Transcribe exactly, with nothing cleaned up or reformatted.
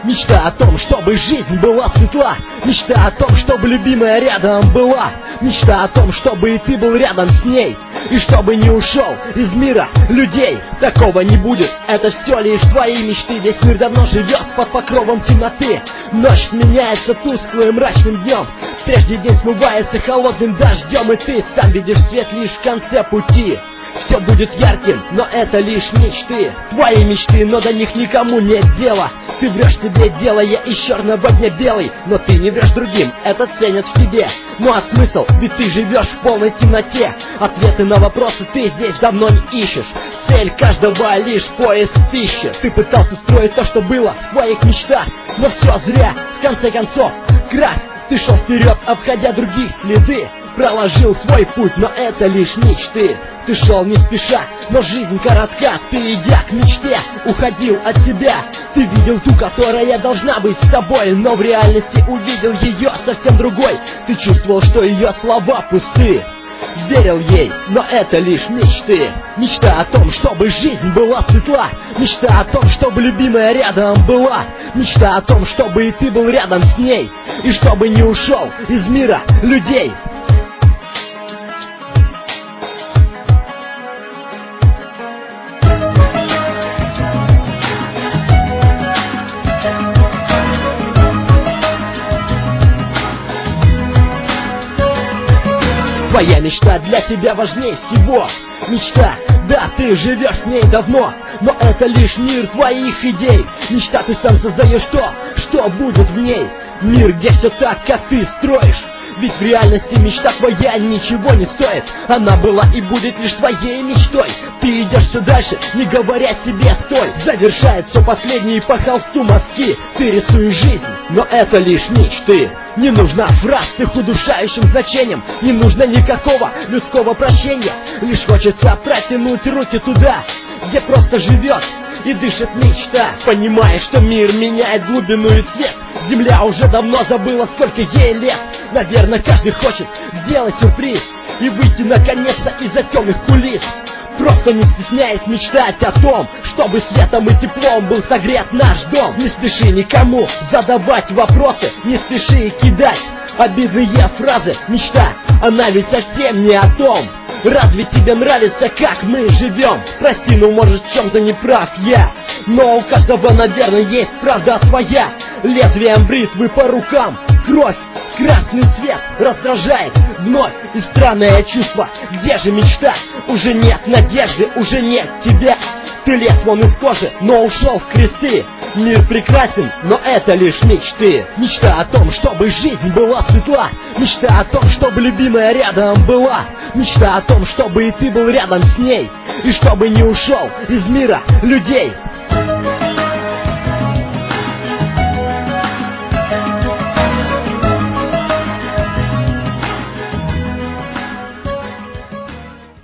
Мечта о том, чтобы жизнь была светла. Мечта о том, чтобы любимая рядом была. Мечта о том, чтобы и ты был рядом с ней, и чтобы не ушел из мира людей. Такого не будет, это все лишь твои мечты. Весь мир давно живет под покровом темноты. Ночь сменяется тусклым мрачным днем. Прежде день смывается холодным дождем, и ты сам видишь свет лишь в конце пути. Все будет ярким, но это лишь мечты. Твои мечты, но до них никому нет дела. Ты врешь себе, делая из черного дня белый, но ты не врешь другим, это ценят в тебе. Ну а смысл? Ведь ты живешь в полной темноте. Ответы на вопросы ты здесь давно не ищешь. Цель каждого лишь поиск пищи. Ты пытался строить то, что было в твоих мечтах, но все зря, в конце концов, крах. Ты шел вперед, обходя других следы. Проложил свой путь, но это лишь мечты. Ты шел не спеша, но жизнь коротка. Ты, идя к мечте, уходил от себя. Ты видел ту, которая должна быть с тобой, но в реальности увидел ее совсем другой. Ты чувствовал, что ее слова пусты. Верил ей, но это лишь мечты. Мечта о том, чтобы жизнь была светла. Мечта о том, чтобы любимая рядом была. Мечта о том, чтобы и ты был рядом с ней, и чтобы не ушел из мира людей. Твоя мечта для тебя важнее всего. Мечта, да, ты живешь с ней давно, но это лишь мир твоих идей. Мечта, ты сам создаешь то, что будет в ней. Мир, где все так, как ты строишь. Ведь в реальности мечта твоя ничего не стоит. Она была и будет лишь твоей мечтой. Ты идешь все дальше, не говоря себе стой. Завершает все последние по холсту мазки. Ты рисуешь жизнь, но это лишь мечты. Не нужна фраз с их удушающим значением. Не нужно никакого людского прощения. Лишь хочется протянуть руки туда, где просто живет и дышит мечта. Понимая, что мир меняет глубину и цвет. Земля уже давно забыла, сколько ей лет. Наверное, каждый хочет сделать сюрприз и выйти наконец-то из-за темных кулис. Просто не стесняясь мечтать о том, чтобы светом и теплом был согрет наш дом. Не спеши никому задавать вопросы, не спеши кидать обидные фразы. Мечта, она ведь совсем не о том. Разве тебе нравится, как мы живем? Прости, ну может в чем-то не прав я, но у каждого, наверное, есть правда своя. Лезвием бритвы по рукам кровь, красный цвет раздражает вновь. И странное чувство, где же мечта? Уже нет надежды, уже нет тебя. Ты лез вон из кожи, но ушел в кресты. Мир прекрасен, но это лишь мечты. Мечта о том, чтобы жизнь была светла. Мечта о том, чтобы любимая рядом была. Мечта о том, чтобы и ты был рядом с ней, и чтобы не ушел из мира людей.